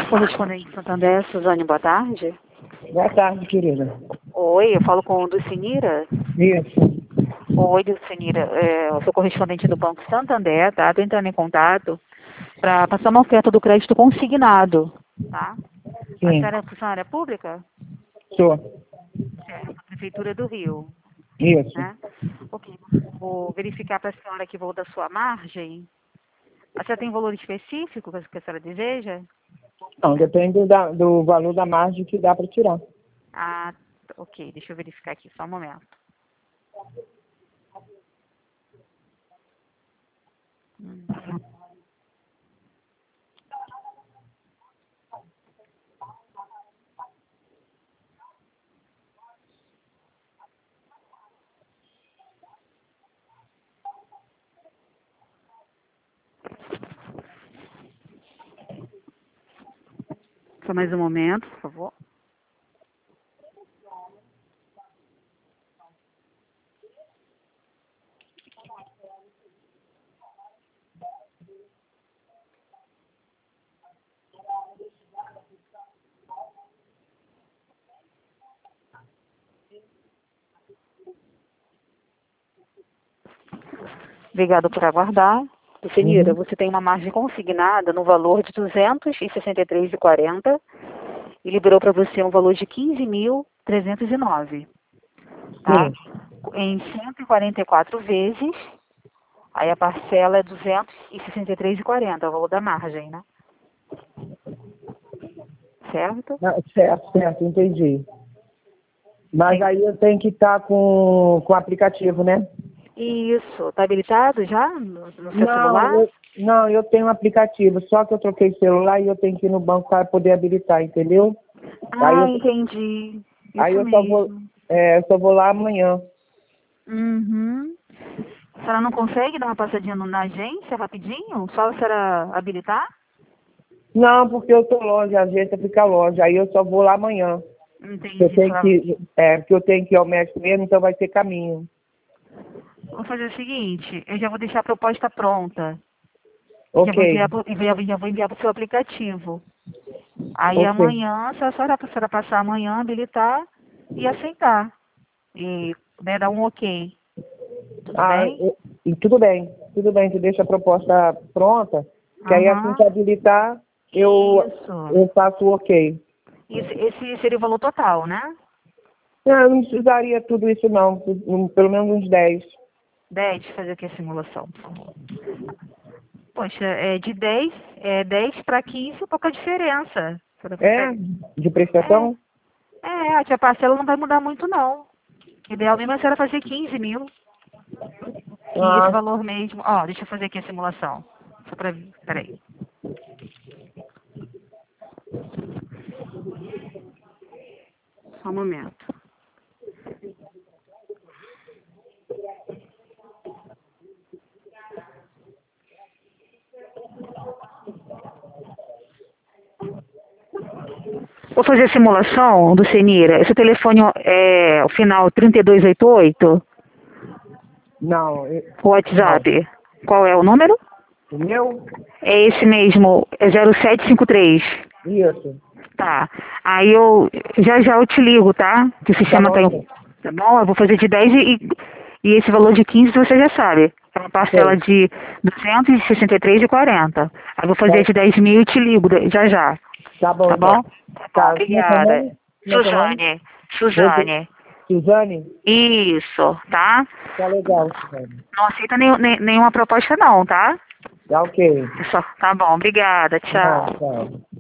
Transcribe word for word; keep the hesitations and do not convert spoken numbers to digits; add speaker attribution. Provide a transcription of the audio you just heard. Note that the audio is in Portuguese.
Speaker 1: Correspondente Santander, Suzane, boa tarde.
Speaker 2: Boa tarde, querida.
Speaker 1: Oi, eu falo com o Dulcinira.
Speaker 2: Isso.
Speaker 1: Oi, Dulcinira, é, eu sou correspondente do Banco Santander, tá? Tô entrando em contato para passar uma oferta do crédito consignado, tá? A
Speaker 2: Sim.
Speaker 1: senhora é funcionária pública?
Speaker 2: Sou.
Speaker 1: Certo, Prefeitura do Rio,
Speaker 2: Isso.
Speaker 1: né? Ok, vou verificar para a senhora aqui, vou da sua margem. A senhora tem valor específico que a senhora deseja?
Speaker 2: Não, depende da- do valor da margem que dá para tirar.
Speaker 1: Ah, ok, deixa eu verificar aqui, só um momento. Hum. Só mais um momento, por favor. Obrigado por aguardar. Dulcinira,
Speaker 2: Uhum.
Speaker 1: você tem uma margem consignada no valor de duzentos e sessenta e três reais e quarenta centavos e liberou para você um valor de quinze mil trezentos e nove, tá?
Speaker 2: Sim.
Speaker 1: Em cento e quarenta e quatro vezes, aí a parcela é duzentos e sessenta e três reais e quarenta centavos, o valor da margem, né? Certo?
Speaker 2: Ah, certo, certo, entendi. Mas
Speaker 1: Sim.
Speaker 2: aí eu tenho que estar com, com o aplicativo, né?
Speaker 1: Isso. Tá habilitado já no, no seu
Speaker 2: Não,
Speaker 1: celular?
Speaker 2: eu, não, eu tenho um aplicativo, só que eu troquei de celular e eu tenho que ir no banco para poder habilitar, entendeu? Aí
Speaker 1: Ah,
Speaker 2: eu,
Speaker 1: entendi.
Speaker 2: aí
Speaker 1: Isso
Speaker 2: eu só vou,
Speaker 1: mesmo.
Speaker 2: é, eu só vou lá amanhã.
Speaker 1: Uhum. A senhora não consegue dar uma passadinha no- na agência rapidinho? Só a senhora habilitar?
Speaker 2: Não, porque eu tô longe, a agência fica longe, aí eu só vou lá amanhã. Eu
Speaker 1: Entendi. A
Speaker 2: tenho
Speaker 1: senhora...
Speaker 2: que, é, porque eu tenho que ir ao médico mesmo, então vai ter caminho.
Speaker 1: Vamos fazer o seguinte, eu já vou deixar a proposta pronta. E já
Speaker 2: Ok,
Speaker 1: vou enviar, pro- enviar- já vou enviar para o seu aplicativo. Aí
Speaker 2: ok.
Speaker 1: amanhã, se a senhora, a senhora passar amanhã, habilitar e aceitar. E né, dar um ok. Tudo
Speaker 2: Ah,
Speaker 1: bem?
Speaker 2: e, e tudo bem, tudo bem, tu deixa a proposta pronta, que aí assim que
Speaker 1: Aham.
Speaker 2: habilitar, eu,
Speaker 1: Isso.
Speaker 2: eu faço o ok.
Speaker 1: Esse, esse seria o valor total, né?
Speaker 2: Não, eu não precisaria tudo isso não, um- pelo menos uns dez.
Speaker 1: dez, fazer aqui a simulação, por favor. Poxa, é de dez, é dez para quinze, pouca diferença. Você não
Speaker 2: É?
Speaker 1: prefere?
Speaker 2: De
Speaker 1: É,
Speaker 2: prestação?
Speaker 1: é, a tia parcela não vai mudar muito, não. O ideal mesmo é a senhora fazer quinze mil, que esse
Speaker 2: Ah,
Speaker 1: valor mesmo... Ó, deixa eu fazer aqui a simulação. Só para... Peraí. Só um momento. Vou fazer a simulação do Senira. Esse telefone é o final trinta e dois oitenta e oito?
Speaker 2: não, eu-
Speaker 1: O
Speaker 2: não.
Speaker 1: WhatsApp. Qual é o número?
Speaker 2: O meu?
Speaker 1: É esse mesmo, é zero sete cinco três.
Speaker 2: Isso.
Speaker 1: Tá. Aí eu já já eu te ligo, tá? Que o
Speaker 2: Tá
Speaker 1: sistema
Speaker 2: bom
Speaker 1: tá, em-
Speaker 2: então.
Speaker 1: tá bom? Eu vou fazer de dez e, e esse valor de quinze você já sabe. É uma parcela
Speaker 2: Sei.
Speaker 1: de duzentos e sessenta e três e quarenta. Aí eu vou
Speaker 2: Tá,
Speaker 1: fazer de dez mil e te ligo da- já já.
Speaker 2: tá bom
Speaker 1: Tá
Speaker 2: então.
Speaker 1: bom? Tá bom,
Speaker 2: Tá, como é seu
Speaker 1: obrigada.
Speaker 2: nome? Como é seu nome?
Speaker 1: Suzane.
Speaker 2: Rose-
Speaker 1: Suzane.
Speaker 2: Suzane?
Speaker 1: Isso, tá?
Speaker 2: Tá legal, Suzane.
Speaker 1: Não aceita nenhum- nem- nenhuma proposta não, tá?
Speaker 2: Tá ok.
Speaker 1: É só, tá bom, obrigada,
Speaker 2: Tá,
Speaker 1: tchau.
Speaker 2: tchau.